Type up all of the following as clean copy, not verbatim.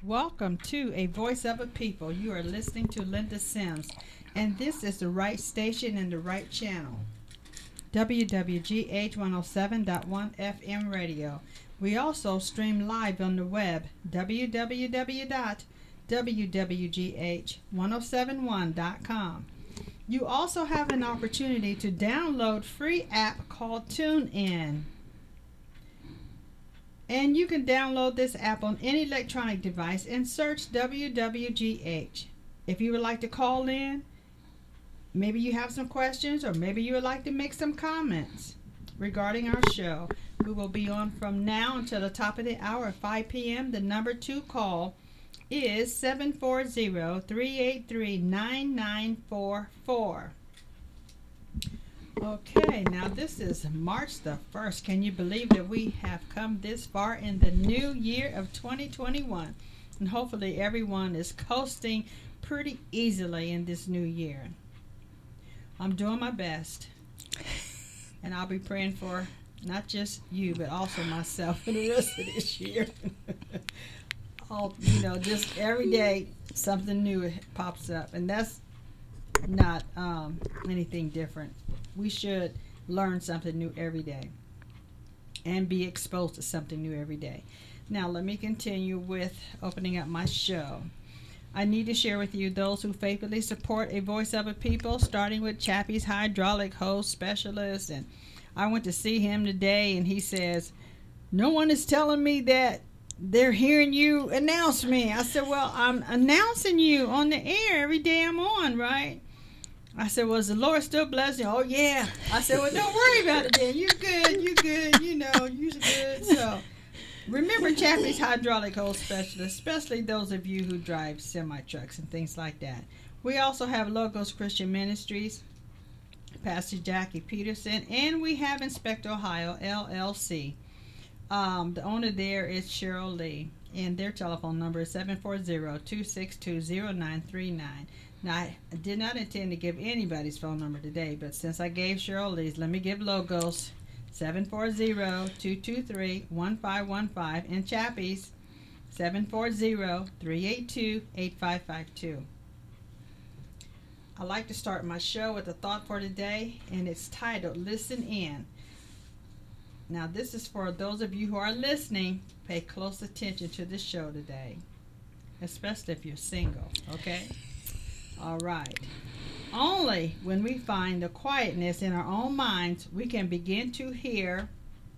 Welcome to A Voice of a People. You are listening to Linda Sims, and this is the right station and the right channel. WWGH 107.1 FM radio. We also stream live on the web, www.wwgh1071.com. You also have an opportunity to download free app called TuneIn. And you can download this app on any electronic device and search WWGH. If you would like to call in, maybe you have some questions, or maybe you would like to make some comments regarding our show. We will be on from now until the top of the hour at 5 p.m. The number to call is 740-383-9944. Okay, now this is March the 1st. Can you believe that we have come this far in the new year of 2021? And hopefully everyone is coasting pretty easily in this new year. I'm doing my best. And I'll be praying for not just you, but also myself for the rest of this year. Just every day something new pops up. And that's not anything different. We should learn something new every day and be exposed to something new every day. Now, let me continue with opening up my show. I need to share with you those who faithfully support A Voice of a People, starting with Chappie's hydraulic hose specialist. And I went to see him today, and he says, no one is telling me that they're hearing you announce me. I said, well, I'm announcing you on the air every day I'm on, right? I said, well, is the Lord still blessing? Oh, yeah. I said, well, don't worry about it then. You're good. You're good. So remember Chappie's hydraulic hose specialist, especially those of you who drive semi-trucks and things like that. We also have Logos Christian Ministries, Pastor Jackie Peterson, and we have Inspector Ohio, LLC. The owner there is Cheryl Lee, and their telephone number is 740-262-0939. Now, I did not intend to give anybody's phone number today, but since I gave Cheryl Lee's, let me give Logos 740-223-1515 and Chappie's 740-382-8552. I like to start my show with a thought for today, and it's titled, Listen In. Now, this is for those of you who are listening. Pay close attention to the show today, especially if you're single, okay? All right. Only when we find the quietness in our own minds, we can begin to hear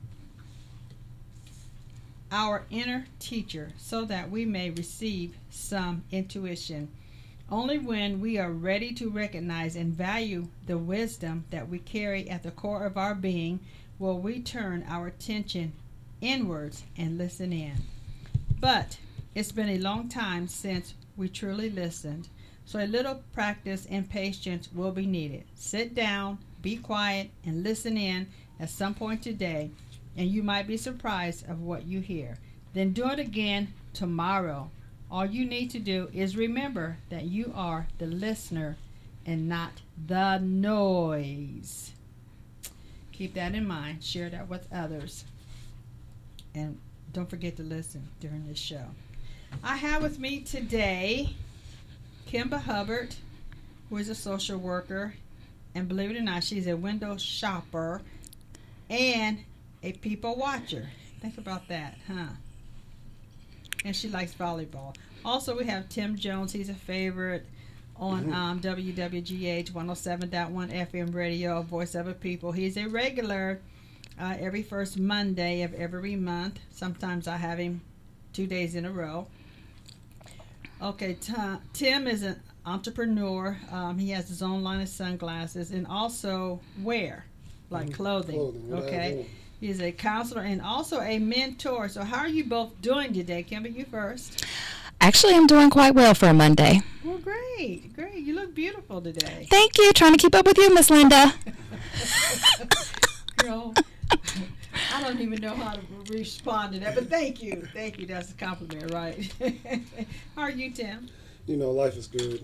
our inner teacher so that we may receive some intuition. Only when we are ready to recognize and value the wisdom that we carry at the core of our being will we turn our attention inwards and listen in. But it's been a long time since we truly listened. So a little practice and patience will be needed. Sit down, be quiet, and listen in at some point today, and you might be surprised of what you hear. Then do it again tomorrow. All you need to do is remember that you are the listener and not the noise. Keep that in mind. Share that with others. And don't forget to listen during this show. I have with me today Kimba Hubbard, who is a social worker, and believe it or not, she's a window shopper and a people watcher. Think about that, huh? And she likes volleyball. Also, we have Tim Jones. He's a favorite on WWGH 107.1 FM radio, Voice of a People. He's a regular every first Monday of every month. Sometimes I have him 2 days in a row. Okay, Tim is an entrepreneur. He has his own line of sunglasses and also wear, like clothing. Okay, he's a counselor and also a mentor. So how are you both doing today? Kimber, you first. Actually, I'm doing quite well for a Monday. Well, great. You look beautiful today. Thank you. Trying to keep up with you, Miss Linda. Girl, I don't even know how to respond to that, but thank you. That's a compliment, right? How are you, Tim? Life is good.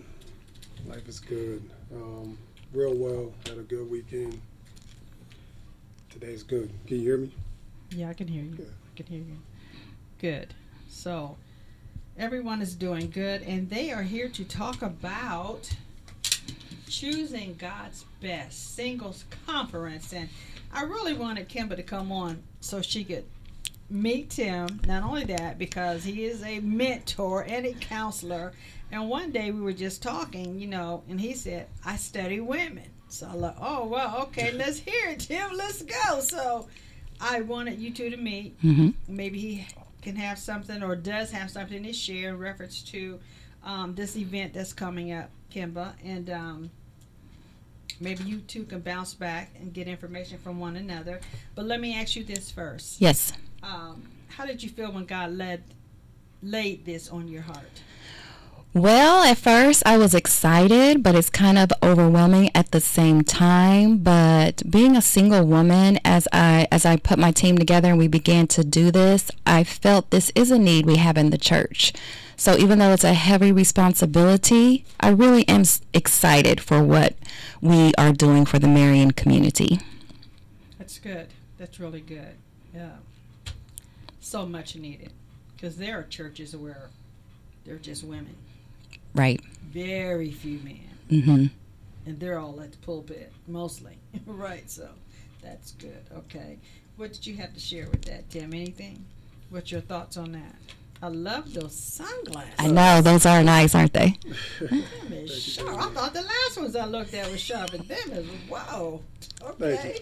Real well. Had a good weekend. Today's good. Can you hear me? Yeah, I can hear you. Yeah. I can hear you. Good. So, Everyone is doing good, and they are here to talk about choosing God's best singles conference. And I really wanted Kimber to come on so she could meet Tim. Not only that, because he is a mentor and a counselor. And one day we were just talking, and he said, I study women. So I'm like, oh, well, okay, let's hear it, Tim. Let's go. So I wanted you two to meet. Mm-hmm. Maybe he can have something or does have something to share in reference to this event that's coming up, Kimber. And maybe you two can bounce back and get information from one another. But let me ask you this first. Yes. How did you feel when God laid this on your heart? Well, at first I was excited, but it's kind of overwhelming at the same time. But being a single woman, as I put my team together and we began to do this, I felt this is a need we have in the church. So even though it's a heavy responsibility, I really am excited for what we are doing for the Marion community. That's good. That's really good. Yeah. So much needed. Because there are churches where they're just women. Right. Very few men. Mm-hmm. And they're all at the pulpit, mostly. Right, so that's good. Okay. What did you have to share with that, Tim? Anything? What's your thoughts on that? I love those sunglasses. I know, those are nice, aren't they? Them is sharp. I thought the last ones I looked at was sharp, and them is, wow. Okay.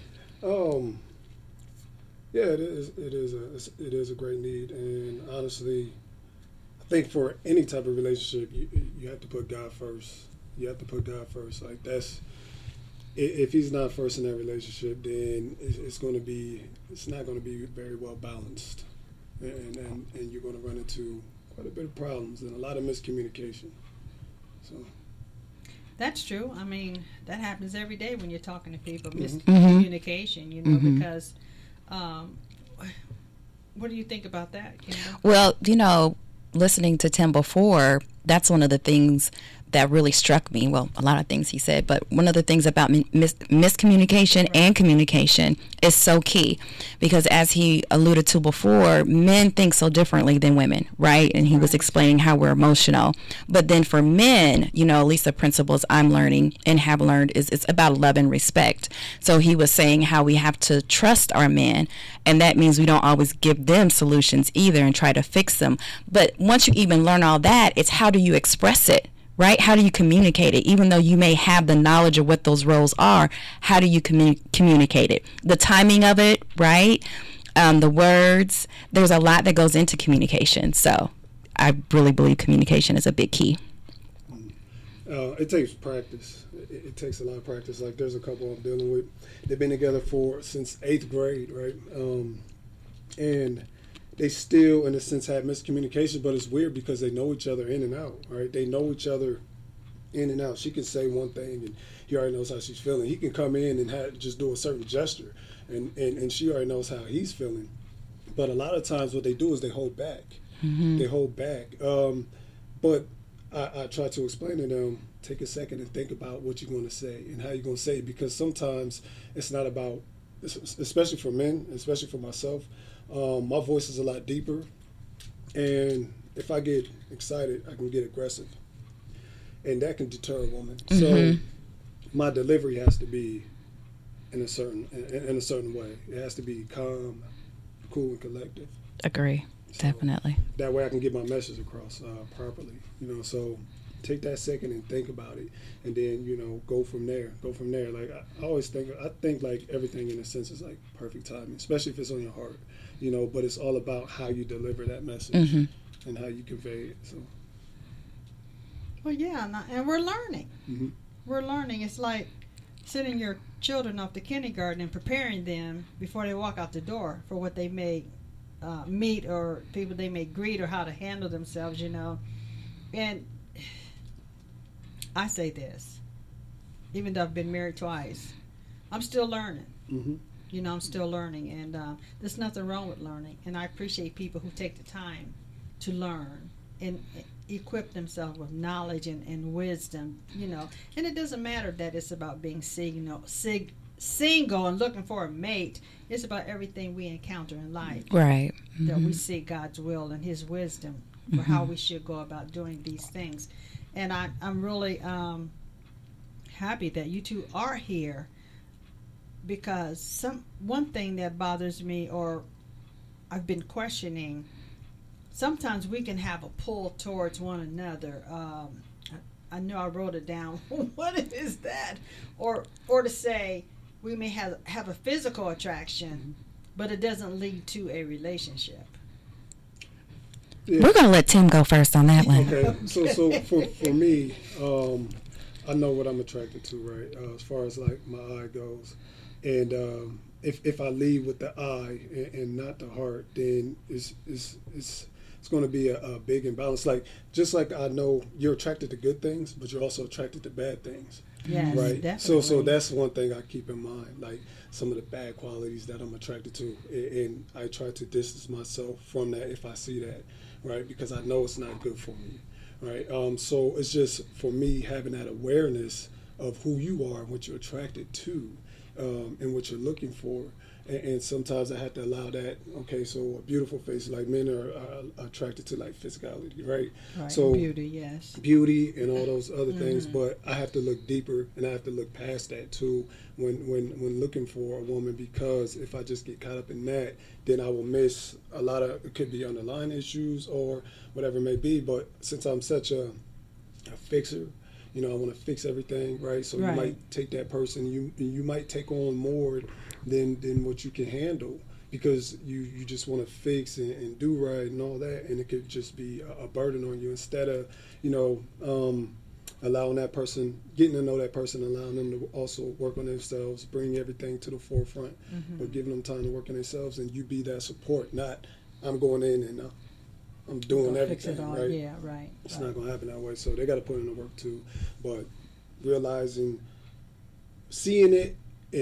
Yeah, it is a great need, and honestly, I think for any type of relationship, you have to put God first. You have to put God first. Like that's, if He's not first in that relationship, then it's not going to be very well balanced, and you're going to run into quite a bit of problems and a lot of miscommunication. So. That's true. I mean, that happens every day when you're talking to people. Mm-hmm. Miscommunication, Mm-hmm. because what do you think about that, Kimber? Well, listening to Tim before, that's one of the things that really struck me. Well, a lot of things he said, but one of the things about miscommunication and communication is so key, because as he alluded to before, men think so differently than women, right? And he was explaining how we're emotional. But then for men, at least the principles I'm learning and have learned is it's about love and respect. So he was saying how we have to trust our men, and that means we don't always give them solutions either and try to fix them. But once you even learn all that, it's how do you express it? Right? How do you communicate it? Even though you may have the knowledge of what those roles are, how do you communicate it? The timing of it, right? The words. There's a lot that goes into communication. So I really believe communication is a big key. It takes practice. It takes a lot of practice. Like there's a couple I'm dealing with. They've been together since 8th grade, right? And they still, in a sense, have miscommunication, but it's weird because they know each other in and out, right? They know each other in and out. She can say one thing, and he already knows how she's feeling. He can come in and just do a certain gesture, and she already knows how he's feeling. But a lot of times what they do is they hold back. Mm-hmm. They hold back. But I try to explain to them, take a second and think about what you're going to say and how you're going to say it, because sometimes it's not about, especially for men, especially for myself, my voice is a lot deeper, and if I get excited, I can get aggressive, and that can deter a woman. Mm-hmm. So my delivery has to be in a certain way. It has to be calm, cool, and collective. Agree. So Definitely. that way I can get my message across properly. So take that second and think about it, and then go from there. Like I always think like everything in a sense is like perfect timing, especially if it's on your heart. But it's all about how you deliver that message and how you convey it. So. Well, yeah, and we're learning. Mm-hmm. We're learning. It's like sending your children off to kindergarten and preparing them before they walk out the door for what they may meet or people they may greet or how to handle themselves, And I say this, even though I've been married twice, I'm still learning. Mm-hmm. I'm still learning, and there's nothing wrong with learning. And I appreciate people who take the time to learn and equip themselves with knowledge and wisdom, And it doesn't matter that it's about being single and looking for a mate. It's about everything we encounter in life. Right. That we see God's will and His wisdom for how we should go about doing these things. And I'm really happy that you two are here, because one thing that bothers me, or I've been questioning, sometimes we can have a pull towards one another. I know I wrote it down. What is that? Or to say we may have a physical attraction, but it doesn't lead to a relationship. Yeah. We're going to let Tim go first on that one. Okay. So for me, I know what I'm attracted to, right? As far as like my eye goes, and if I lead with the eye and not the heart, then it's going to be a big imbalance. Like, just like I know you're attracted to good things, but you're also attracted to bad things. Yes, right. Definitely. So that's one thing I keep in mind. Like, some of the bad qualities that I'm attracted to, and I try to distance myself from that if I see that, right? Because I know it's not good for me, right? So it's just for me having that awareness of who you are and what you're attracted to, and what you're looking for. And sometimes I have to allow that. Okay, so a beautiful face, like men are attracted to like physicality, right? Right. So beauty, yes. Beauty and all those other things, but I have to look deeper and I have to look past that too when looking for a woman, because if I just get caught up in that, then I will miss a lot of, it could be underlying issues or whatever it may be. But since I'm such a fixer, I want to fix everything, right? So right. You might take that person, you might take on more than what you can handle, because you just want to fix and do right and all that, and it could just be a burden on you, instead of allowing that person, getting to know that person, allowing them to also work on themselves, bring everything to the forefront, but giving them time to work on themselves, and you be that support, not I'm going in and I'm doing everything, right? Yeah, right. It's not going to happen that way. So they got to put in the work too. But realizing, seeing it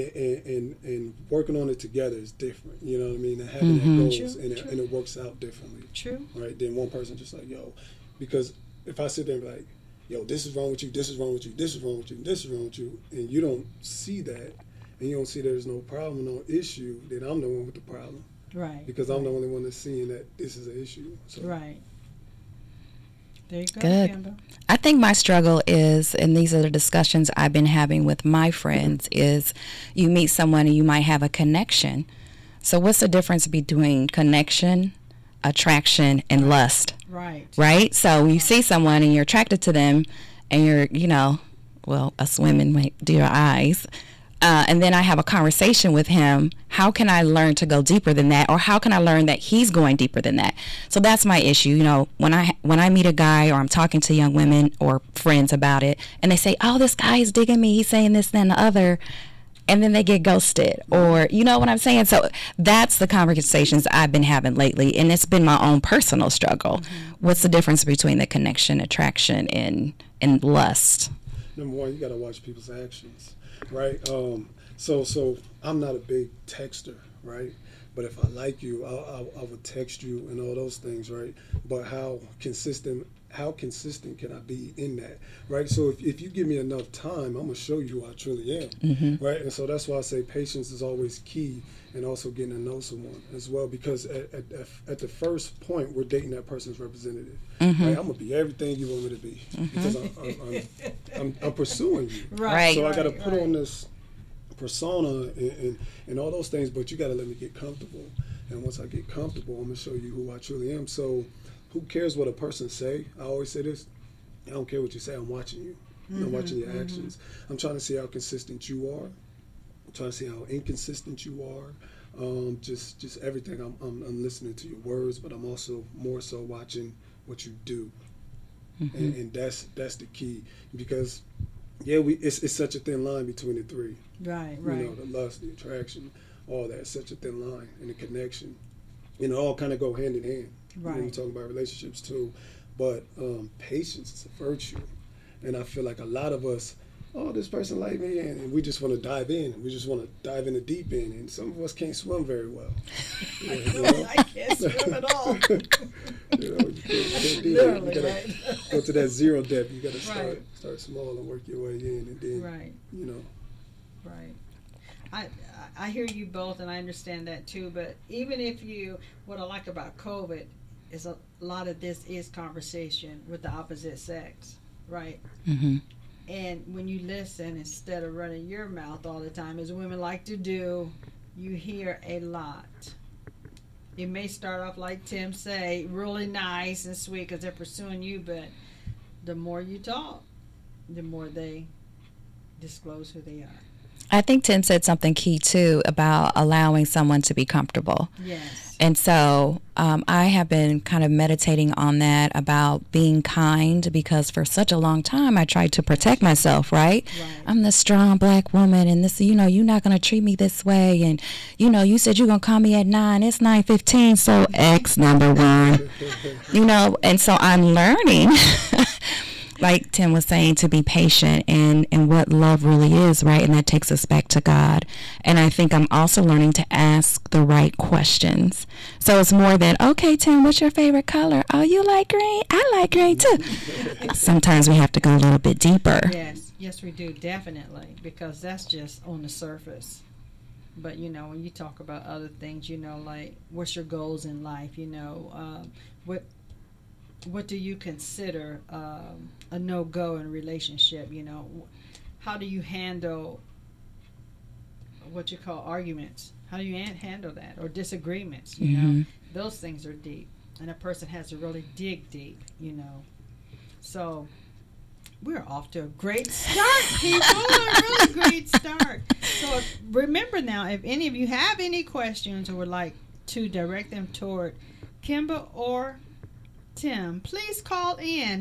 and working on it together is different. You know what I mean? And having that goals, and it works out differently. True. Right? Then one person just like, yo, because if I sit there and be like, yo, this is wrong with you, this is wrong with you, this is wrong with you, this is wrong with you, and you don't see that, and you don't see there's no problem, no issue, then I'm the one with the problem. Right. Because I'm the only one that's seeing that this is an issue. So. Right. There you go. Good. Amber. I think my struggle is, and these are the discussions I've been having with my friends, is you meet someone and you might have a connection. So what's the difference between connection, attraction, and lust? Right. Right? So you see someone and you're attracted to them, and you're, well, us women might do your eyes. And then I have a conversation with him. How can I learn to go deeper than that? Or how can I learn that he's going deeper than that? So that's my issue. When I meat a guy, or I'm talking to young women or friends about it, and they say, oh, this guy is digging me, he's saying this, then the other, and then they get ghosted, or you know what I'm saying? So that's the conversations I've been having lately, and it's been my own personal struggle. What's the difference between the connection, attraction, and lust? Number one, you got to watch people's actions. Right, so I'm not a big texter, right? But if I like you, I would text you and all those things, right? But how consistent can I be in that, right? So if you give me enough time, I'm gonna show you who I truly am, right? And so that's why I say patience is always key, and also getting to know someone as well, because at the first point, we're dating that person's representative. Right? I'm gonna be everything you want me to be, because I'm pursuing you. Right. So I got to put on this persona and all those things, but you got to let me get comfortable. And once I get comfortable, I'm gonna show you who I truly am. So who cares what a person say? I always say this: I don't care what you say. I'm watching you. I'm watching your actions. I'm trying to see how consistent you are. I'm trying to see how inconsistent you are. Just everything. I'm listening to your words, but I'm also more so watching what you do, and that's the key, because it's such a thin line between the three. Right. The lust, the attraction, all that. Such a thin line, and the connection, all kind of go hand in hand. Right. When we talk about relationships too, but patience is a virtue, and I feel like a lot of us, this person like me, and we just want to dive in. We just want to dive in the deep end, and some of us can't swim very well. I can't swim at all. You can't do that. You gotta go to that zero depth. You gotta start small and work your way in, and then Right. I hear you both, and I understand that too. But even if what I like about COVID, is a lot of this is conversation with the opposite sex, right? Mm-hmm. And when you listen, instead of running your mouth all the time, as women like to do, you hear a lot. It may start off like Tim say, really nice and sweet because they're pursuing you, but the more you talk, the more they disclose who they are. I think Tim said something key too about allowing someone to be comfortable. Yes. And so I have been kind of meditating on that about being kind, because for such a long time I tried to protect myself, right? I'm the strong black woman, and this, you're not going to treat me this way. And, you said you're going to call me at 9. It's 9:15, so X number one. And so I'm learning, like Tim was saying, to be patient and what love really is, right? And that takes us back to God. And I think I'm also learning to ask the right questions. So it's more than, okay, Tim, what's your favorite color? Oh, you like green? I like green too. Sometimes we have to go a little bit deeper. Yes, we do, definitely, because that's just on the surface. But, when you talk about other things, like what's your goals in life, what do you consider a no-go in a relationship? How do you handle what you call arguments? How do you handle that? Or disagreements? Those things are deep, and a person has to really dig deep. So we're off to a great start, people. A really great start. So remember now, if any of you have any questions or would like to direct them toward Kimba or Tim, please call in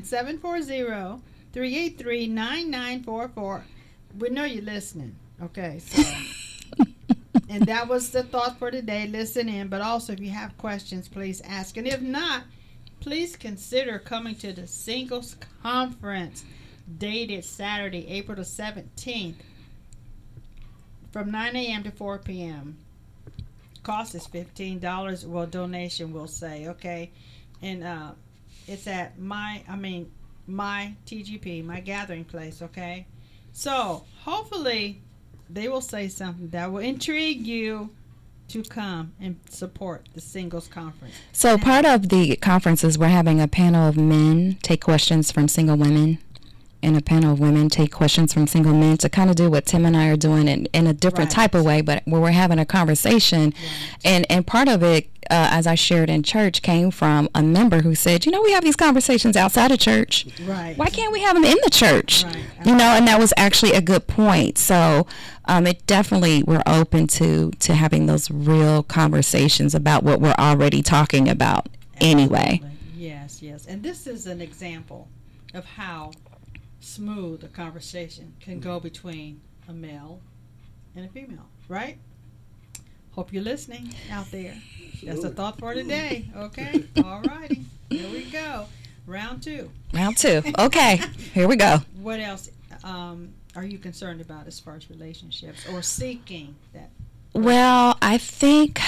740-383-9944. We know you're listening. Okay, so and that was the thought for today. Listen in, but also if you have questions, please ask. And if not, please consider coming to the Singles Conference dated Saturday, April the 17th from 9 a.m. to 4 p.m. Cost is $15. Well, donation will say, okay. And it's at my TGP, my gathering place, okay? So, hopefully, they will say something that will intrigue you to come and support the Singles Conference. So, part of the conference is we're having a panel of men take questions from single women, and a panel of women take questions from single men, to kind of do what Tim and I are doing in a different type of way, but where we're having a conversation. And part of it, as I shared in church, came from a member who said, we have these conversations outside of church. Right. Why can't we have them in the church? Right. And that was actually a good point. So it definitely, we're open to having those real conversations about what we're already talking about anyway. Yes. And this is an example of how smooth a conversation can go between a male and a female, right? Hope you're listening out there. That's a thought for today. Okay, all righty. Here we go. Round two. Okay, here we go. What else are you concerned about as far as relationships or seeking that? Well, I think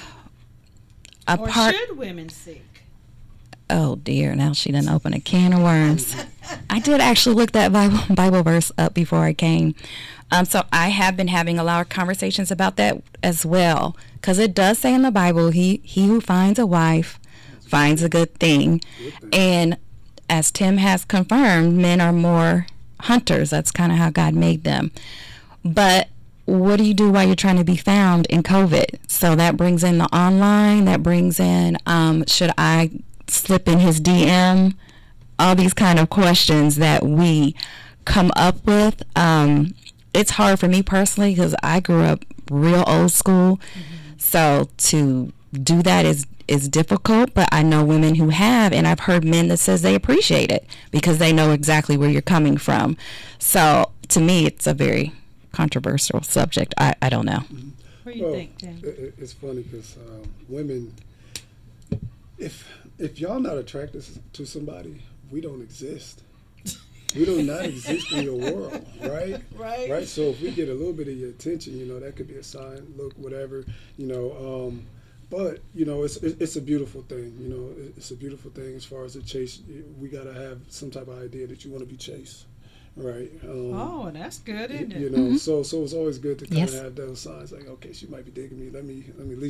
should women seek? Oh dear, now she done opened a can of worms. I did actually look that Bible verse up before I came. So I have been having a lot of conversations about that as well, because it does say in the Bible, he who finds a wife finds a good thing. And as Tim has confirmed, men are more hunters. That's kind of how God made them. But what do you do while you're trying to be found in COVID? So that brings in the online, that brings in, should I slip in his DM? All these kind of questions that we come up with. It's hard for me personally because I grew up real old school. So to do that is difficult, but I know women who have, and I've heard men that says they appreciate it because they know exactly where you're coming from. So to me, it's a very controversial subject. I don't know. What do you think, Tim? It's funny because women, if y'all not attracted to somebody, we don't exist. We do not exist in your world, right? Right. So if we get a little bit of your attention, that could be a sign, look, whatever, But it's a beautiful thing. It's a beautiful thing as far as the chase. We gotta have some type of idea that you want to be chased, right? That's good, isn't it? So it's always good to kind of have those signs like, okay, she might be digging me. Let me at least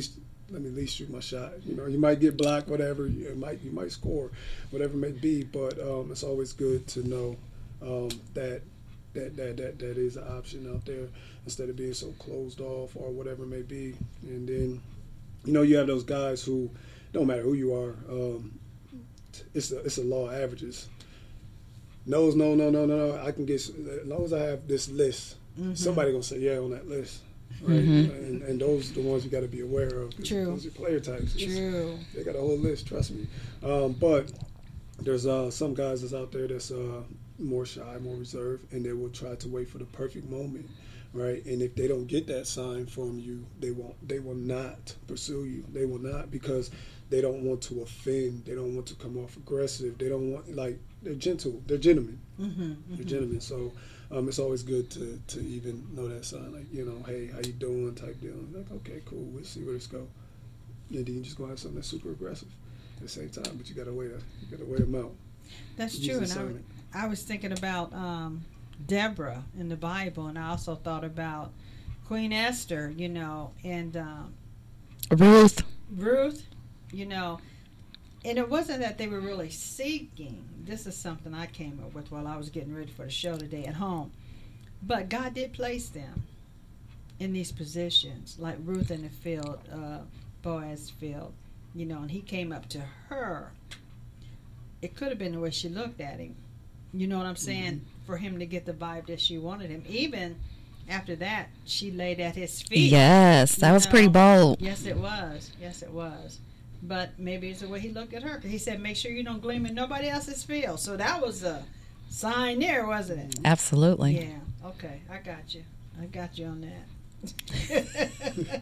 let me at least shoot my shot. You know, you might get blocked, whatever. You might score, whatever it may be. But it's always good to know that is an option out there instead of being so closed off or whatever it may be. And then, you know, you have those guys who don't matter who you are. It's a law of averages. No. I can get, as long as I have this list, somebody gonna say yeah on that list. Right, and those are the ones you got to be aware of. True. Those are player types. True. They got a whole list. Trust me. But there's some guys that's out there that's more shy, more reserved, and they will try to wait for the perfect moment, right? And if they don't get that sign from you, they will not pursue you. They will not, because they don't want to offend. They don't want to come off aggressive. They don't want, like, they're gentle. They're gentlemen. They're gentlemen. So it's always good to even know that sign, like, you know, hey, how you doing, type deal. Like, okay, cool, we'll see where this go. And then you just gonna have something that's super aggressive at the same time, but you gotta wait them out. That's true. And I was thinking about Deborah in the Bible, and I also thought about Queen Esther, you know, and Ruth, you know. And it wasn't that they were really seeking. This is something I came up with while I was getting ready for the show today at home. But God did place them in these positions, like Ruth in the field, Boaz's field, you know, and he came up to her. It could have been the way she looked at him. You know what I'm saying? For him to get the vibe that she wanted him. Even after that, she laid at his feet. Yes, that was pretty bold. Yes, it was. Yes, it was. But maybe it's the way he looked at her. 'Cause he said, make sure you don't gleam in nobody else's field. So that was a sign there, wasn't it? Absolutely. Yeah. Okay. I got you on that.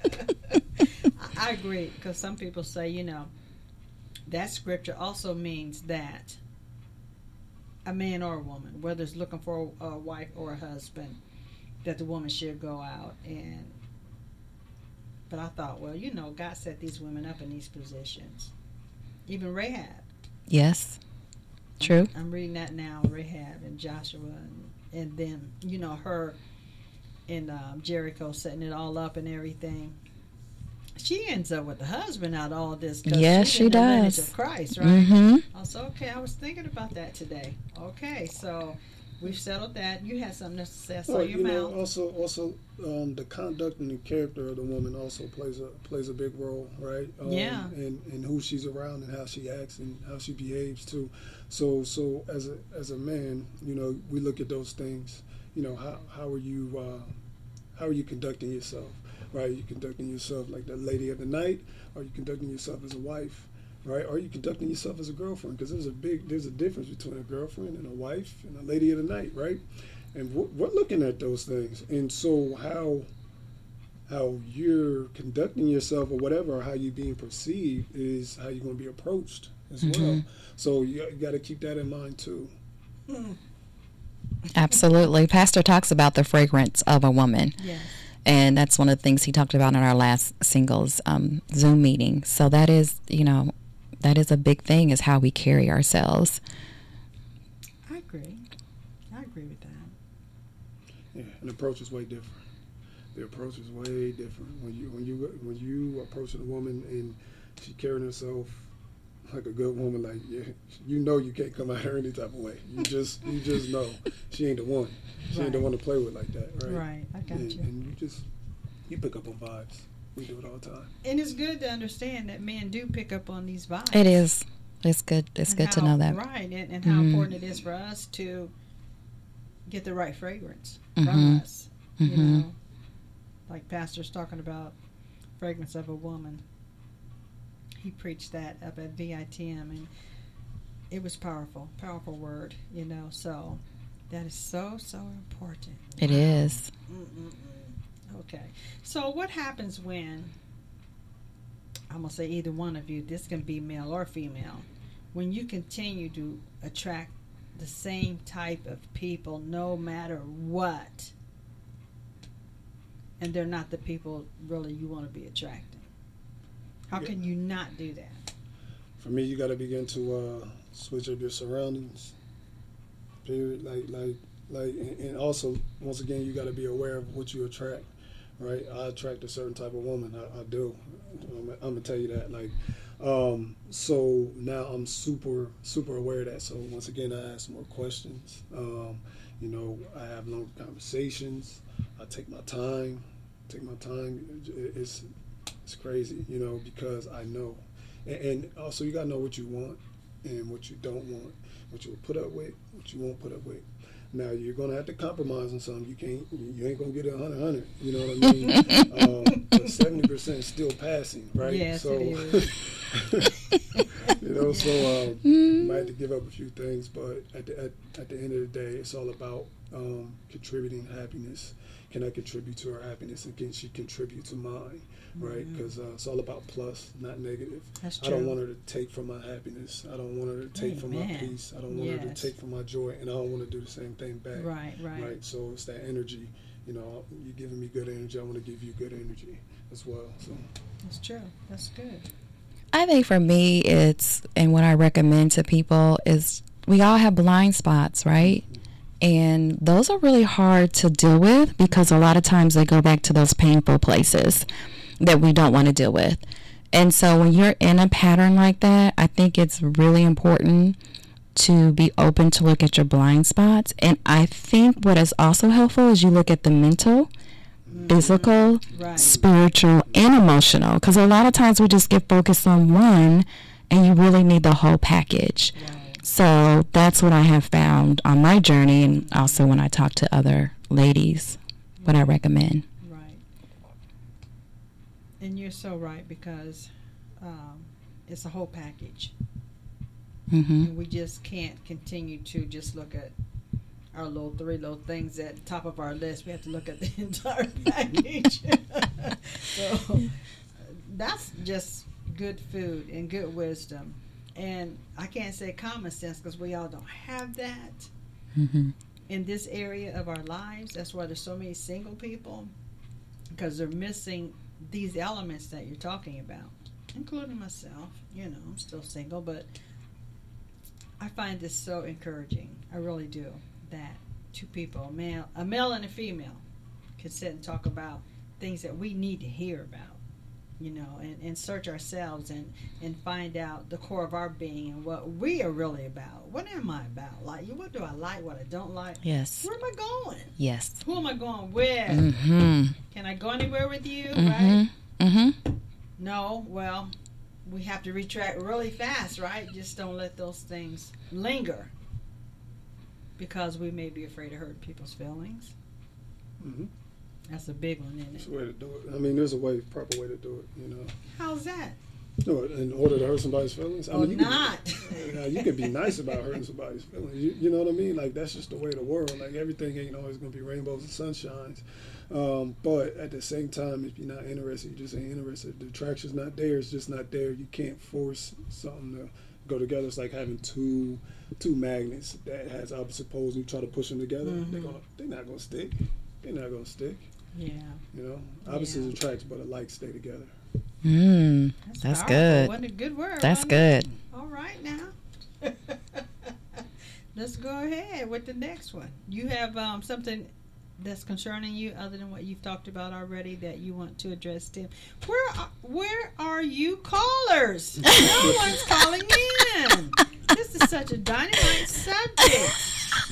I agree. Because some people say, you know, that scripture also means that a man or a woman, whether it's looking for a wife or a husband, that the woman should go out and... But I thought, well, you know, God set these women up in these positions. Even Rahab. Yes. True. I'm reading that now, Rahab and Joshua, and then, you know, her in Jericho setting it all up and everything. She ends up with the husband out of all this. Yes, she does. The lineage of Christ, right? I was okay. I was thinking about that today. Okay, so we've settled that. You had something to say. So your mouth. Also, the conduct and the character of the woman also plays a big role, right? And who she's around and how she acts and how she behaves too. So as a man, you know, we look at those things. You know, how are you conducting yourself? Right? Are you conducting yourself like the lady of the night? Are you conducting yourself as a wife? Right? Are you conducting yourself as a girlfriend? Because there's a difference between a girlfriend and a wife and a lady of the night, right? And we're looking at those things. And so how you're conducting yourself or whatever, or how you're being perceived is how you're going to be approached as well. So you got to keep that in mind too. Absolutely. Pastor talks about the fragrance of a woman. Yes. And that's one of the things he talked about in our last singles Zoom meeting. So that is, you know, that is a big thing, is how we carry ourselves. I agree with that. Yeah, and the approach is way different. The approach is way different when you approaching a woman and she carrying herself like a good woman. Like, yeah, you know, you can't come at her any type of way. You just know she ain't the one. She ain't the one to play with like that, right? Right, I got you. And you pick up on vibes. We do it all the time. And it's good to understand that men do pick up on these vibes. It is. It's good. It's good to know that. Right, and how important it is for us to get the right fragrance from us. You know, like Pastor's talking about fragrance of a woman. He preached that up at VITM, and it was powerful word, you know. So that is so important. It is. Okay. So what happens when, I'm going to say either one of you, this can be male or female, when you continue to attract the same type of people no matter what, and they're not the people really you want to be attracting? How can you not do that? For me, you got to begin to switch up your surroundings. Period. Like, and also, once again, you got to be aware of what you attract. right? I attract a certain type of woman. I do. I'm gonna tell you that. Like, so now I'm super aware of that. So once again, I ask more questions. You know, I have long conversations. I take my time. It's crazy, you know, because I know, and also you gotta know what you want and what you don't want, what you will put up with, what you won't put up with. Now you're gonna have to compromise on something. You ain't gonna get it 100. You know what I mean? But 70% is still passing, right? Yes, so, it is. you know, so you might have to give up a few things, but at the end of the day, it's all about contributing happiness. Can I contribute to her happiness, and can she contribute to mine? Right? Because it's all about plus, not negative. That's true. I don't want her to take from my happiness. I don't want her to take from my peace. I don't want her to take from my joy, and I don't want to do the same thing back. Right. So it's that energy. You know, you're giving me good energy. I want to give you good energy as well. So that's true. That's good. I think for me, and what I recommend to people is we all have blind spots, right? And those are really hard to deal with because a lot of times they go back to those painful places that we don't want to deal with. And so when you're in a pattern like that, I think it's really important to be open to look at your blind spots. And I think what is also helpful is you look at the mental, physical, spiritual, and emotional. Because a lot of times we just get focused on one, and you really need the whole package. So that's what I have found on my journey, and also when I talk to other ladies, what I recommend. Right. And you're so right, because it's a whole package. And we just can't continue to just look at our three little things at the top of our list. We have to look at the entire package. So that's just good food and good wisdom. And I can't say common sense because we all don't have that in this area of our lives. That's why there's so many single people, because they're missing these elements that you're talking about, including myself. You know, I'm still single, but I find this so encouraging. I really do. That two people, a male and a female, can sit and talk about things that we need to hear about. You know, and search ourselves and find out the core of our being and what we are really about. What am I about? Like, what do I like, what I don't like? Yes. Where am I going? Yes. Who am I going with? Can I go anywhere with you? Right? No, well, we have to retract really fast, right? Just don't let those things linger, because we may be afraid of hurting people's feelings. That's a big one, isn't it? That's a way to do it. I mean, there's a proper way to do it, you know. How's that? No, in order to hurt somebody's feelings? I mean, you can be nice about hurting somebody's feelings. You know what I mean? Like, that's just the way of the world. Like, everything ain't always going to be rainbows and sunshines. But at the same time, if you're not interested, you just ain't interested. The attraction's not there. It's just not there. You can't force something to go together. It's like having two magnets that has opposite poles, and you try to push them together. They're not going to stick. They're not going to stick. Yeah. You know, opposites attract, but alike stay together. That's good. What a good word. That's good. All right now. Let's go ahead with the next one. You have something that's concerning you other than what you've talked about already that you want to address, Tim. Where are you callers? No one's calling in. This is such a dynamite subject.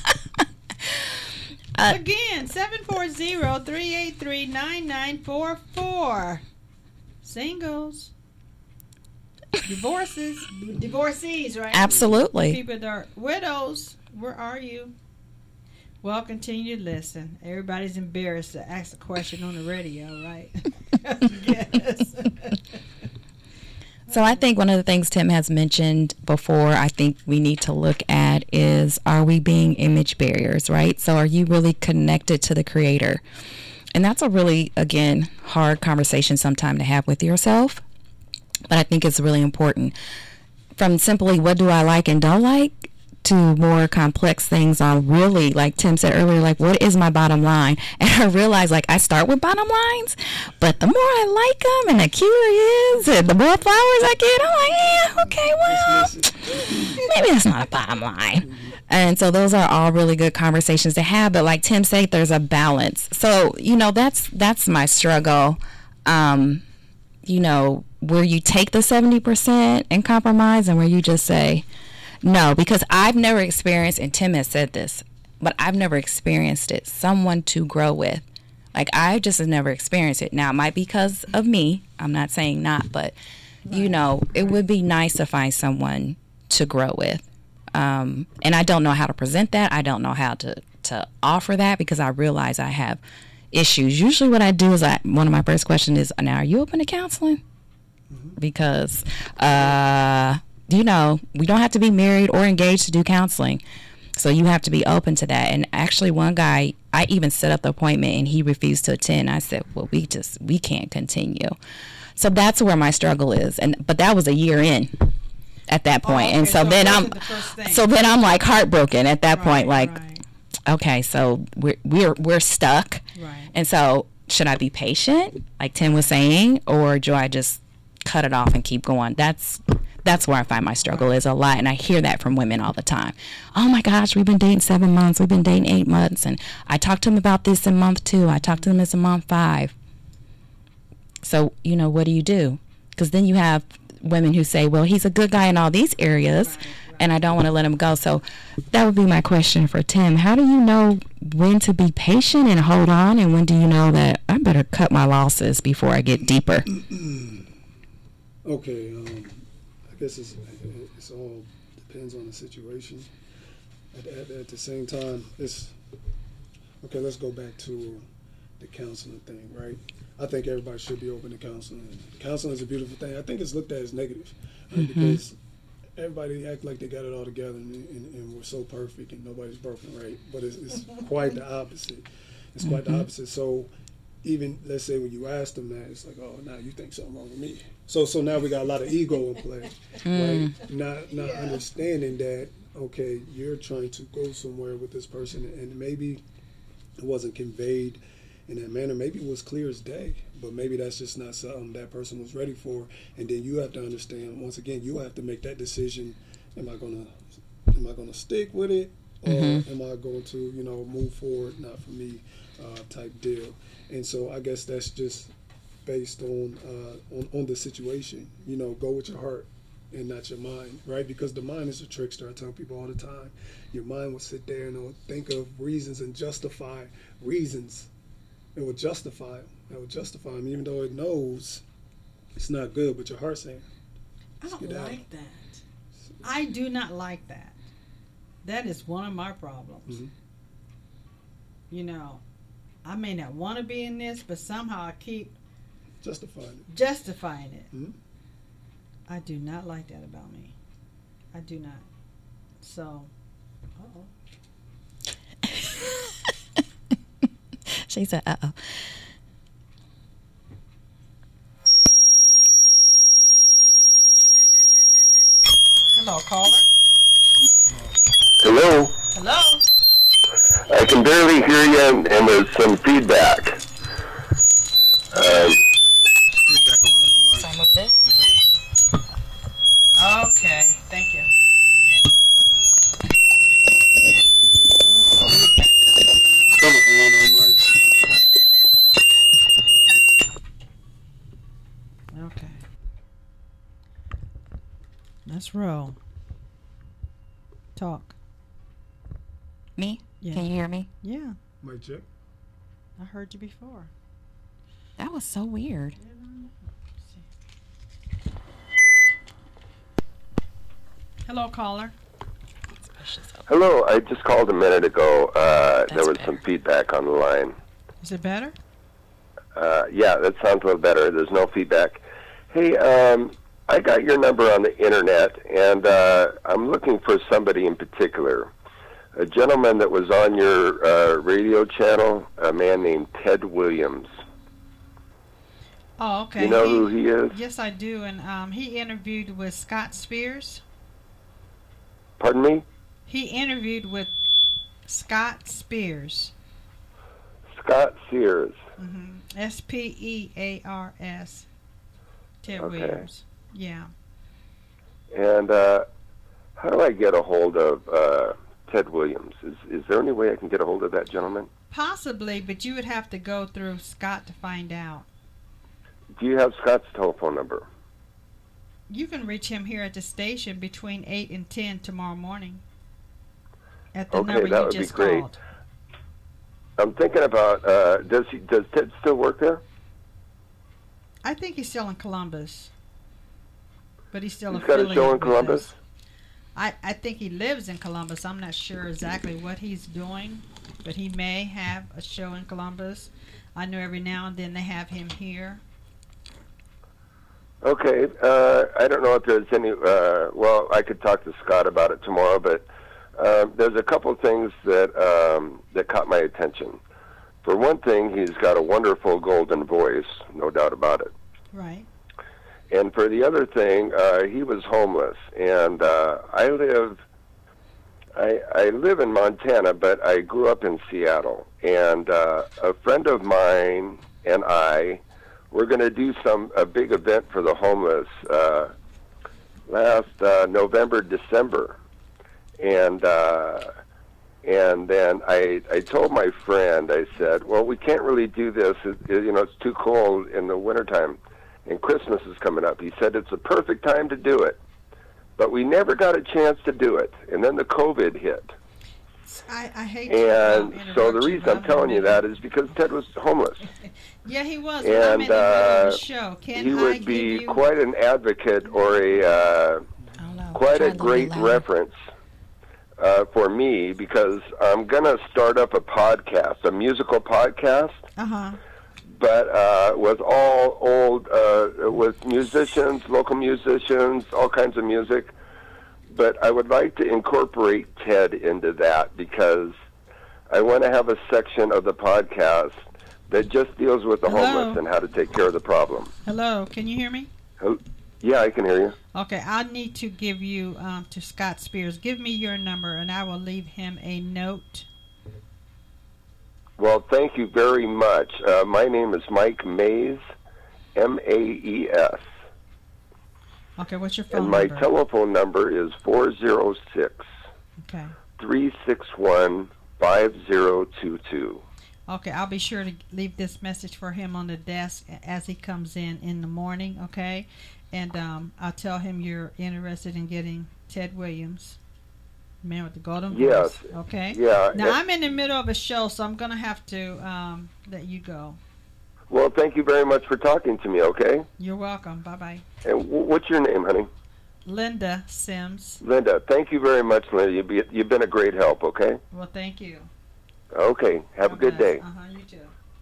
Again, 740-383-9944. Singles. Divorcees, right? Absolutely. People that are widows. Where are you? Well, continue to listen. Everybody's embarrassed to ask a question on the radio, right? Yes. So I think one of the things Tim has mentioned before, I think we need to look at is, are we being image barriers, right? So are you really connected to the Creator? And that's a really, again, hard conversation sometime to have with yourself. But I think it's really important. From simply what do I like and don't like, to more complex things on really, like Tim said earlier, like, what is my bottom line? And I realized, like, I start with bottom lines, but the more I like them and the cuter he is and the more flowers I get, I'm like, yeah, okay, well, maybe that's not a bottom line. And so those are all really good conversations to have. But like Tim said, there's a balance. So, that's my struggle. Where you take the 70% and compromise, and where you just say no, because I've never experienced, and Tim has said this, but I've never experienced it, someone to grow with. Like, I just have never experienced it. Now, it might be because of me. I'm not saying not, but, it would be nice to find someone to grow with. And I don't know how to present that. I don't know how to offer that, because I realize I have issues. Usually what I do is one of my first questions is, now, are you open to counseling? Because, we don't have to be married or engaged to do counseling. So you have to be open to that. And actually, one guy, I even set up the appointment and he refused to attend. I said, well, we can't continue. So that's where my struggle is. But that was a year in at that point. Okay, and so then I'm like heartbroken at that point. Like, okay, so we're stuck. Right. And so should I be patient, like Tim was saying, or do I just cut it off and keep going? That's where I find my struggle is a lot. And I hear that from women all the time. Oh my gosh, we've been dating 7 months. We've been dating 8 months. And I talked to him about this in month 2. I talked to him in month 5. So, what do you do? Because then you have women who say, well, he's a good guy in all these areas, right. And I don't want to let him go. So that would be my question for Tim. How do you know when to be patient and hold on, and when do you know that I better cut my losses before I get deeper? Okay, I guess it's all depends on the situation. At the same time, okay. Let's go back to the counseling thing, right? I think everybody should be open to counseling. Counseling is a beautiful thing. I think it's looked at as negative, right? Because everybody act like they got it all together and we're so perfect and nobody's broken, right? But it's quite the opposite. It's quite the opposite. So even, let's say, when you ask them that, it's like, oh, now you think something wrong with me. So now we got a lot of ego in play, right? Not understanding that, okay, you're trying to go somewhere with this person, and maybe it wasn't conveyed in that manner. Maybe it was clear as day, but maybe that's just not something that person was ready for. And then you have to understand, once again, you have to make that decision. Am I gonna stick with it, or am I going to, move forward? Not for me, type deal. And so I guess that's just based on the situation. Go with your heart and not your mind, right? Because the mind is a trickster. I tell people all the time. Your mind will sit there and it will think of reasons and justify reasons. It will justify them, even though it knows it's not good. But your heart's saying, I don't like that. I do not like that. That is one of my problems. I may not want to be in this, but somehow I keep justifying it. I do not like that about me. I do not. So, She said, uh-oh. Hello, caller. Hello. Hello. I can barely hear you, and there's some feedback. So I move this? Okay, thank you. Okay. Let's roll. Talk. Me? Yeah. Can you hear me? Yeah, Mic check. I heard you before. That was so weird. Hello, caller. Hello, I just called a minute ago. There was better. some feedback on the line. Is it better? Yeah, that sounds a little better. There's no feedback. Hey, I got your number on the internet, and I'm looking for somebody in particular. A gentleman that was on your radio channel, a man named Ted Williams. Oh, okay. You know who he is? Yes, I do. And he interviewed with Scott Spears. Pardon me? He interviewed with Scott Spears. Scott Sears. Spears. Ted Okay. Williams. Yeah. And how do I get a hold of Ted Williams. Is there any way I can get a hold of that gentleman? Possibly, but you would have to go through Scott to find out. Do you have Scott's telephone number? You can reach him here at the station between 8 and 10 tomorrow morning at the number that you would just be great. called. I'm thinking about, does Ted still work there? I think he's still in Columbus. But he's still He's got a affiliated show in with Columbus? us. I think he lives in Columbus. I'm not sure exactly what he's doing, but he may have a show in Columbus. I know every now and then they have him here. Okay, I don't know if there's any, well, I could talk to Scott about it tomorrow, but there's a couple of things that that caught my attention. For one thing, he's got a wonderful golden voice, no doubt about it. Right. And for the other thing, he was homeless, and I live in Montana, but I grew up in Seattle, and a friend of mine and I were going to do a big event for the homeless last November, December, and then I told my friend, I said, well, we can't really do this, it's too cold in the wintertime, and Christmas is coming up. He said it's the perfect time to do it, but we never got a chance to do it, and then the COVID hit. I hate and to so the interrupt you, reason but I'm telling you that is because Ted was homeless. Yeah, he was. And I'm in the middle of the show. Can he I would give be you... quite an advocate or quite a great reference for me, because I'm going to start up a podcast, a musical podcast. Uh-huh. But with all old, with musicians, local musicians, all kinds of music. But I would like to incorporate Ted into that, because I want to have a section of the podcast that just deals with the homeless and how to take care of the problem. Hello, can you hear me? Yeah, I can hear you. Okay, I need to give you to Scott Spears. Give me your number, and I will leave him a note. Well, thank you very much. My name is Mike Mays, M-A-E-S. Okay, what's your phone number? And my telephone number is 406-361-5022. Okay, I'll be sure to leave this message for him on the desk as he comes in the morning, okay? And I'll tell him you're interested in getting Ted Williams, man with the golden voice, okay? Yeah. Now, I'm in the middle of a show, so I'm going to have to let you go. Well, thank you very much for talking to me, okay? You're welcome. Bye-bye. And what's your name, honey? Linda Sims. Linda, thank you very much, Linda. You've been a great help, okay? Well, thank you. Okay. Have a good day. You too.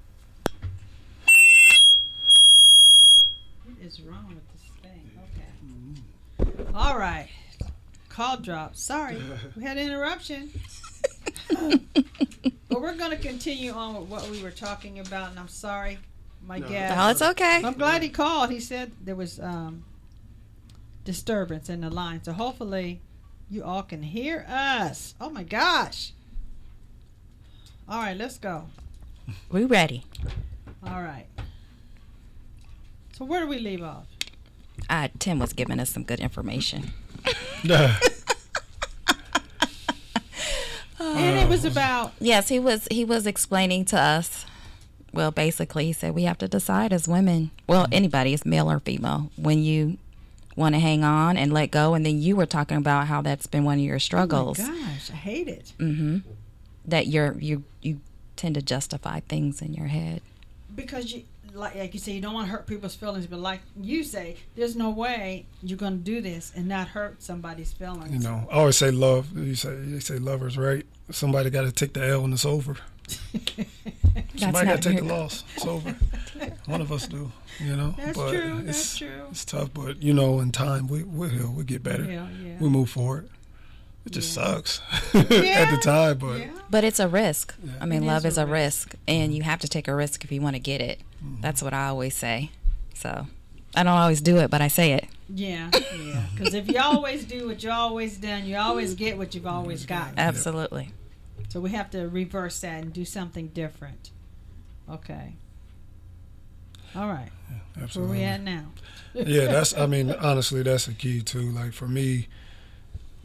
What is wrong with this thing? Okay. All right. Call drop. Sorry. We had an interruption. But we're going to continue on with what we were talking about, and I'm sorry, my guest. No, it's okay. I'm glad he called. He said there was disturbance in the line, so hopefully you all can hear us. Oh, my gosh. All right, let's go. We ready. All right. So where do we leave off? Tim was giving us some good information. And it was about... Yes, he was explaining to us. Well, basically, he said we have to decide as women. Well, anybody, is male or female, when you want to hang on and let go. And then you were talking about how that's been one of your struggles. Oh, my gosh. I hate it. Mm-hmm. That you tend to justify things in your head. Because, like you say, you don't want to hurt people's feelings. But like you say, there's no way you're going to do this and not hurt somebody's feelings. You know, I always say love. They say lovers, right? Somebody got to take the L when it's over. Somebody got to take the loss. It's over. One of us do, you know. That's but true. That's true. It's tough, but, you know, in time, we'll heal. We get better. Yeah. We move forward. It just sucks at the time, but... Yeah. But it's a risk. Yeah. I mean, love is a risk, and you have to take a risk if you want to get it. Mm-hmm. That's what I always say. So, I don't always do it, but I say it. Yeah. Because if you always do what you always done, you always get what you've always gotten. Absolutely. So we have to reverse that and do something different. Okay. All right. Yeah, absolutely. Where we at now? Yeah, honestly, that's the key, too. Like, for me,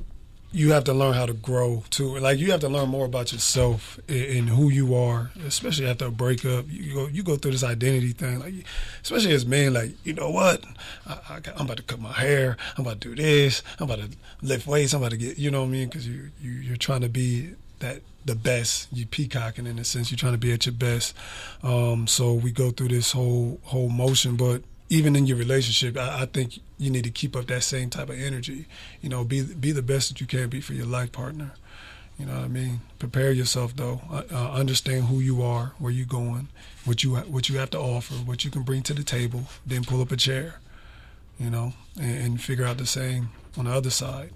you have to learn how to grow too. Like, you have to learn more about yourself and who you are, especially after a breakup. You go through this identity thing, like, especially as men, like, you know what? I'm about to cut my hair. I'm about to do this. I'm about to lift weights. I'm about to get, you know what I mean? Because you're trying to be the best. You peacocking in a sense. You're trying to be at your best. So we go through this whole motion, but even in your relationship, I think you need to keep up that same type of energy. You know, be the best that you can be for your life partner. You know what I mean? Prepare yourself, though. Understand who you are, where you're going, what you have to offer, what you can bring to the table. Then pull up a chair, you know, and figure out the same on the other side.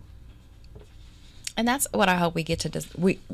And that's what I hope we get to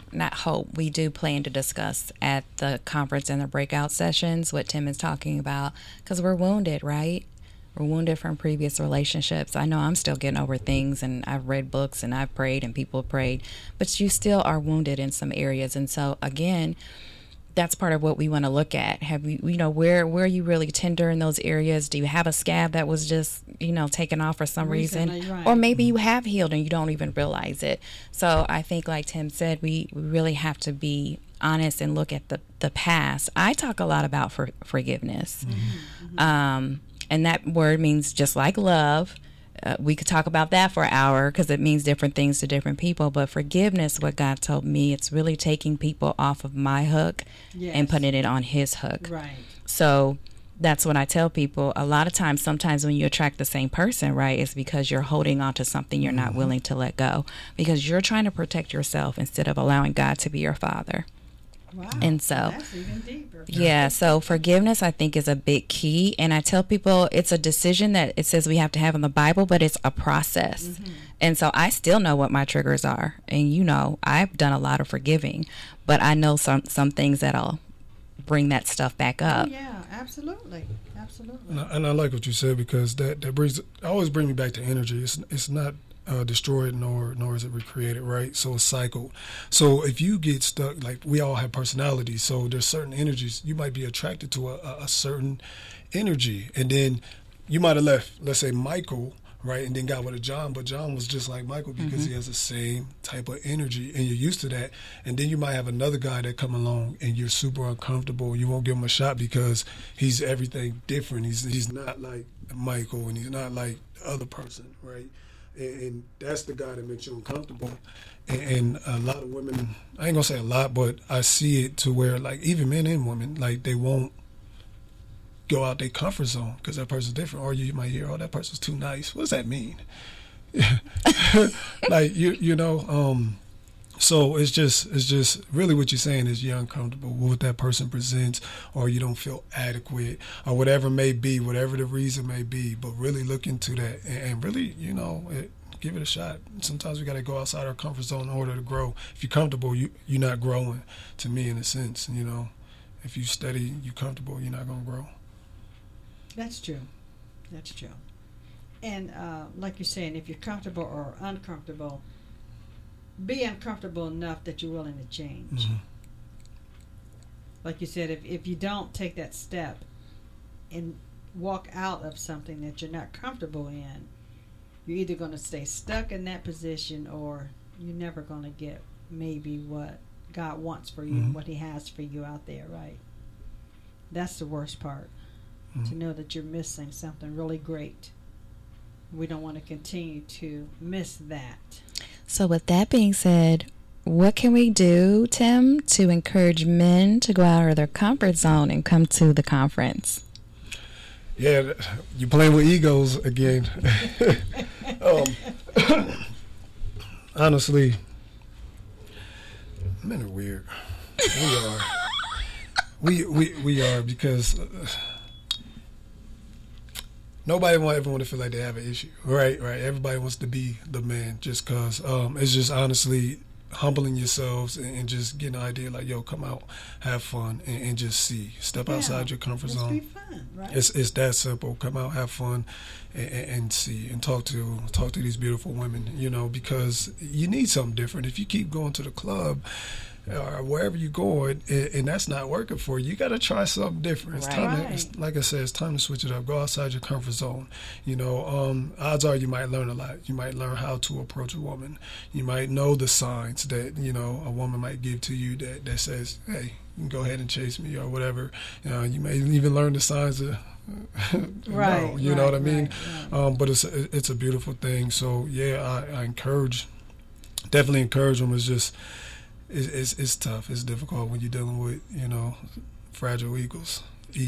we do plan to discuss at the conference and the breakout sessions, what Tim is talking about, because we're wounded, right? We're wounded from previous relationships. I know I'm still getting over things, and I've read books and I've prayed and people have prayed, but you still are wounded in some areas. And so again, that's part of what we want to look at. Have you, where are you really tender in those areas? Do you have a scab that was just, taken off for some reason? Right. Or maybe you have healed and you don't even realize it. So I think, like Tim said, we really have to be honest and look at the past. I talk a lot about forgiveness. Mm-hmm. And that word means just like love. We could talk about that for an hour because it means different things to different people. But forgiveness, what God told me, it's really taking people off of my hook and putting it on his hook. Right. So that's what I tell people. A lot of times, sometimes when you attract the same person, right, it's because you're holding on to something you're not willing to let go because you're trying to protect yourself instead of allowing God to be your father. Wow. And so that's even deeper. Yeah, so forgiveness I think is a big key, and I tell people it's a decision that it says we have to have in the Bible, but it's a process. Mm-hmm. And so I still know what my triggers are, and I've done a lot of forgiving, but I know some things that'll bring that stuff back up. Oh, yeah, absolutely. And I like what you said because that always brings me back to energy. It's not destroyed nor is it recreated, right? So it's cycled. So if you get stuck, like we all have personalities, so there's certain energies you might be attracted to a certain energy, and then you might have left, let's say, Michael, right, and then got with a John, but John was just like Michael because he has the same type of energy and you're used to that. And then you might have another guy that come along and you're super uncomfortable. You won't give him a shot because he's everything different. He's not like Michael and he's not like the other person, right? And that's the guy that makes you uncomfortable. And a lot of women, I ain't gonna say a lot, but I see it to where, like, even men and women, like, they won't go out their comfort zone because that person's different. Or you might hear, oh, that person's too nice. What does that mean? Like, so it's just really what you're saying is you're uncomfortable with what that person presents, or you don't feel adequate, or whatever may be, whatever the reason may be. But really look into that and really, give it a shot. Sometimes we got to go outside our comfort zone in order to grow. If you're comfortable, you're not growing, to me, in a sense. If you study, you're comfortable, you're not going to grow. That's true. And like you're saying, if you're comfortable or uncomfortable, be uncomfortable enough that you're willing to change. Mm-hmm. Like you said, if you don't take that step and walk out of something that you're not comfortable in, you're either going to stay stuck in that position or you're never going to get maybe what God wants for you and what he has for you out there, right? That's the worst part, to know that you're missing something really great. We don't want to continue to miss that. So with that being said, what can we do, Tim, to encourage men to go out of their comfort zone and come to the conference? Yeah, you're playing with egos again. Honestly, men are weird. We are. We are because nobody ever want to feel like they have an issue, right? Everybody wants to be the man, just cause it's just honestly humbling yourselves and just getting an idea like, yo, come out, have fun, and just step outside your comfort zone. Be fun, right? It's that simple. Come out, have fun, and see, and talk to these beautiful women, because you need something different. If you keep going to the club, or wherever you're going, and that's not working for you, you got to try something different. It's time to, like I said, it's time to switch it up. Go outside your comfort zone. You know, odds are you might learn a lot. You might learn how to approach a woman. You might know the signs that, you know, a woman might give to you that says, hey, you can go ahead and chase me or whatever. You may even learn the signs of no, you know what I mean? But it's a beautiful thing. So yeah, I definitely encourage them. It's just it's tough. It's difficult when you're dealing with, you know, fragile egos.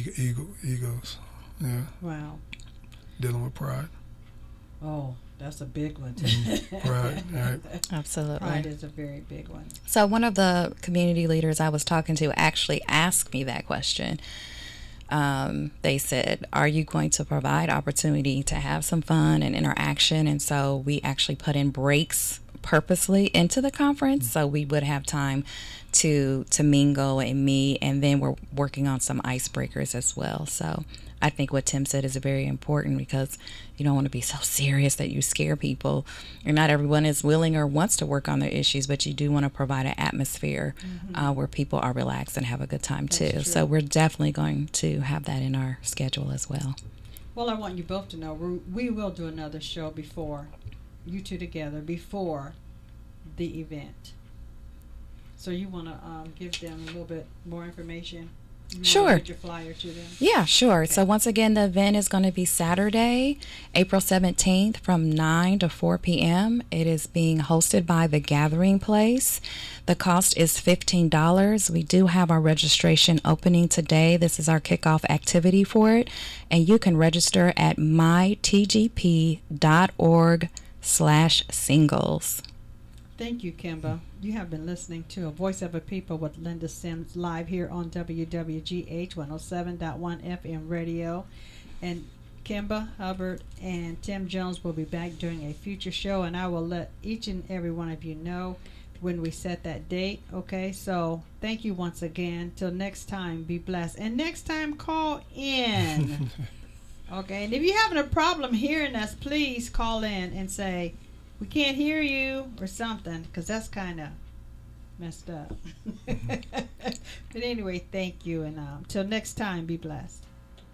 Yeah. Wow. Dealing with pride. Oh, that's a big one. Pride, right. Absolutely. Pride is a very big one. So one of the community leaders I was talking to actually asked me that question. They said, are you going to provide opportunity to have some fun and interaction? And so we actually put in breaks purposely into the conference so we would have time to mingle and meet, and then we're working on some icebreakers as well. So I think what Tim said is very important, because you don't want to be so serious that you scare people. And not everyone is willing or wants to work on their issues, but you do want to provide an atmosphere where people are relaxed and have a good time too. So we're definitely going to have that in our schedule as well. Well, I want you both to know we will do another show before, you two together, before the event. So you want to give them a little bit more information? Sure. Get your flyer to them? Yeah, sure. Okay. So once again, the event is going to be Saturday, April 17th from 9 to 4 p.m. It is being hosted by The Gathering Place. The cost is $15. We do have our registration opening today. This is our kickoff activity for it. And you can register at mytgp.org/singles. Thank you, Kimba. You have been listening to A Voice of a People with Linda Sims live here on WWGH 107.1 FM radio. And Kimba Hubbard and Tim Jones will be back during a future show, and I will let each and every one of you know when we set that date. Okay, so thank you once again. Till next time, be blessed. And next time, call in. Okay, and if you're having a problem hearing us, please call in and say, we can't hear you, or something, because that's kind of messed up. But anyway, thank you, and till next time, be blessed.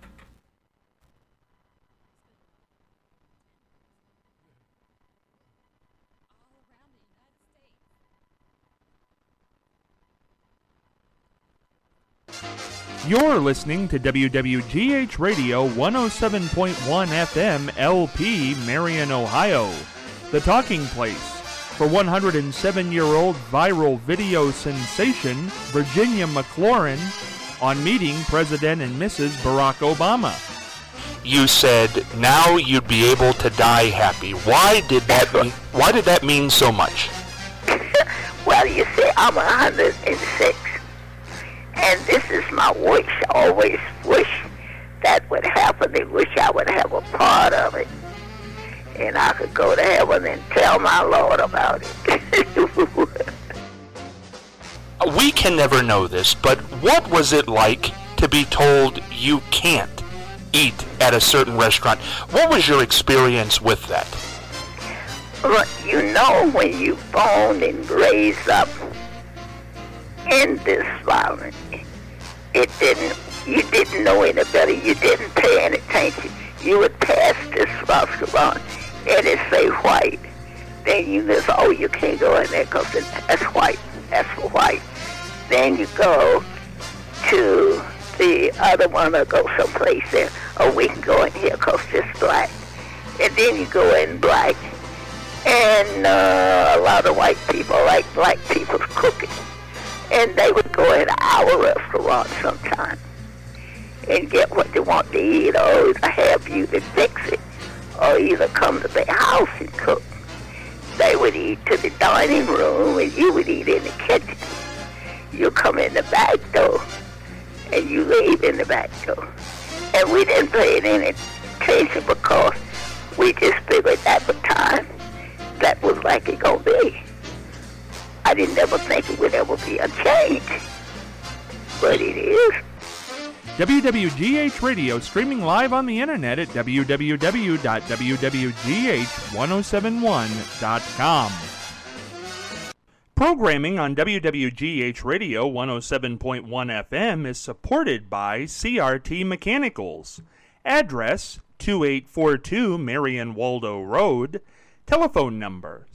You're listening to WWGH Radio 107.1 FM LP, Marion, Ohio. The Talking Place for 107-year-old viral video sensation Virginia McLaurin on meeting President and Mrs. Barack Obama. You said now you'd be able to die happy. Why did that mean so much? Well, you see, I'm 106, and this is my wish. I always wish that would happen. I wish I would have a part of it, and I could go to heaven and tell my Lord about it. We can never know this, but what was it like to be told you can't eat at a certain restaurant? What was your experience with that? Well, you know, when you born and raised up in this environment, you didn't know any better. You didn't pay any attention. You would pass this restaurant and it say white. Then you just, oh, you can't go in there because that's white. That's for white. Then you go to the other one or go someplace there. Oh, we can go in here because it's black. And then you go in black. And a lot of white people like black people's cooking. And they would go in our restaurant sometime and get what they want to eat, or either have you to fix it, or either come to their house and cook. They would eat to the dining room, and you would eat in the kitchen. You come in the back door, and you leave in the back door. And we didn't pay any attention because we just figured at the time that was like it gonna be. I didn't ever think it would ever be a change, but it is. WWGH Radio, streaming live on the internet at www.wwgh1071.com. Programming on WWGH Radio 107.1 FM is supported by CRT Mechanicals. Address 2842 Marion Waldo Road. Telephone number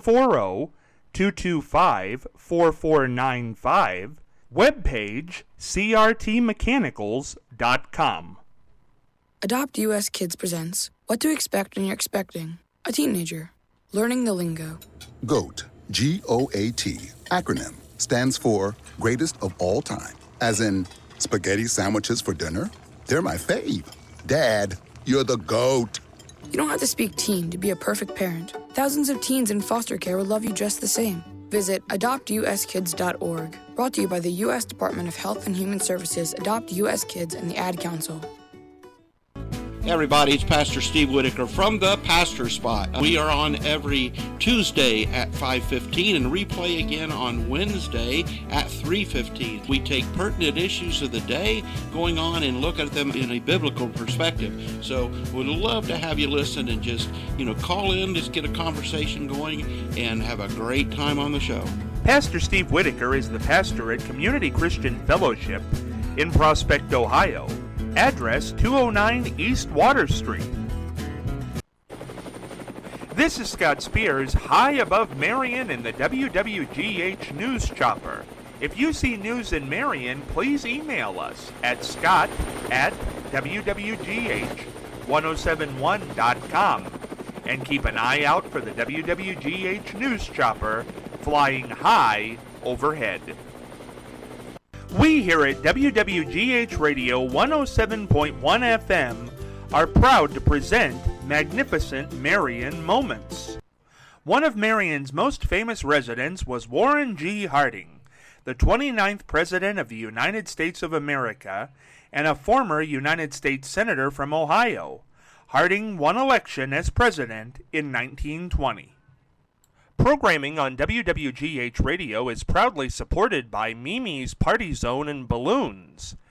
740-225-4495. Webpage crtmechanicals.com. Adopt US Kids presents What to Expect When You're Expecting a Teenager. Learning the lingo. GOAT, G-O-A-T, acronym, stands for Greatest of All Time. As in, spaghetti sandwiches for dinner? They're my fave. Dad, you're the GOAT. You don't have to speak teen to be a perfect parent. Thousands of teens in foster care will love you just the same. Visit adoptuskids.org. Brought to you by the U.S. Department of Health and Human Services, Adopt U.S. Kids, and the Ad Council. Hey everybody, it's Pastor Steve Whitaker from the Pastor Spot. We are on every Tuesday at 5:15 and replay again on Wednesday at 3:15. We take pertinent issues of the day going on and look at them in a biblical perspective. So we'd love to have you listen and just, call in, just get a conversation going and have a great time on the show. Pastor Steve Whitaker is the pastor at Community Christian Fellowship in Prospect, Ohio. Address 209 East Water Street. This is Scott Spears, high above Marion in the WWGH News Chopper. If you see news in Marion, please email us at scott@wwgh1071.com and keep an eye out for the WWGH News Chopper flying high overhead. We here at WWGH Radio 107.1 FM are proud to present Magnificent Marion Moments. One of Marion's most famous residents was Warren G. Harding, the 29th President of the United States of America and a former United States Senator from Ohio. Harding won election as President in 1920. Programming on WWGH Radio is proudly supported by Mimi's Party Zone and Balloons.